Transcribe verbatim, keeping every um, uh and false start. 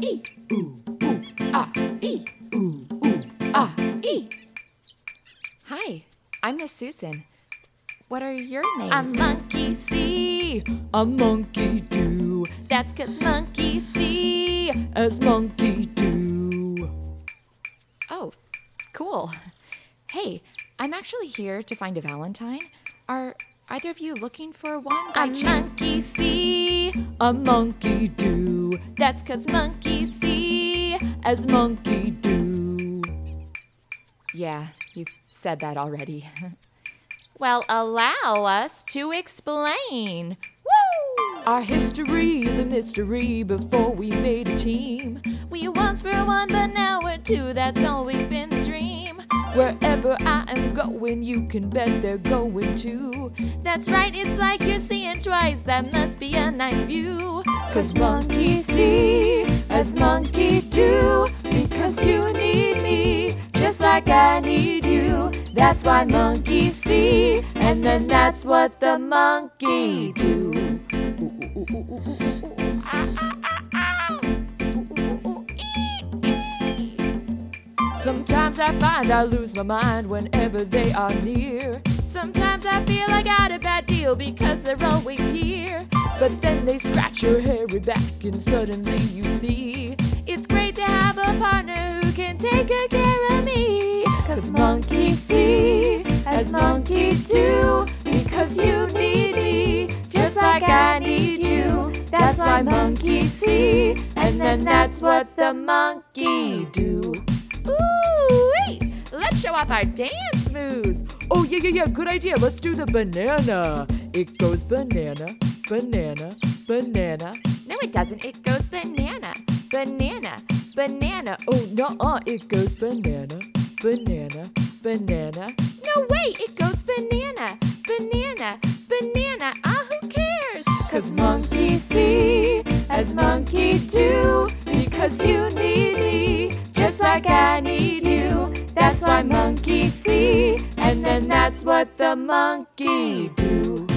E. Ooh, ooh, ah, E. Ooh, ooh, ah, E. Hi, I'm Miss Susan. What are your names? I'm Monkey See. I'm Monkey Do. That's 'cause Monkey see As Monkey Do. Oh, cool. Hey, I'm actually here to find a Valentine. Are either of you looking for one by I'm chance? Monkey See. I'm Monkey Do. That's 'cause Monkey see As Monkey Do. Yeah, you've said that already. Well, allow us to explain. Woo! Our history is a mystery before we made a team. We once were one, but now we're two. That's always been the dream. Wherever I am going, you can bet they're going too. That's right, it's like you're seeing twice. That must be a nice view. 'Cause monkey see as monkey do. Because you need me just like I need you. That's why monkey see, and then that's what the monkey do. Ooh, ooh, ooh, ooh, ooh, ooh, ooh. Ah, ah, ah, ah. Ooh, ooh, ooh, ee, ee. Sometimes I find I lose my mind whenever they are near. Sometimes I feel I got a bad deal because they're always here. But then they scratch your hairy back and suddenly you see It's great to have a partner who can take good care of me. 'Cause monkey see as monkey do. Because you need me just like I need you. That's why monkey see, and then that's what the monkey do. Ooh, wait, let's show off our dance moves. Oh yeah, yeah, yeah, good idea. Let's do the banana. It goes banana, banana, banana. No, it doesn't. It goes banana, banana, banana. Oh, nuh-uh, it goes banana, banana, banana. No, wait, it goes banana, banana, banana. Ah, who cares? 'Cause monkey see as monkey do. Because you need me just like I need you. That's why monkey see, and then that's what the monkey do.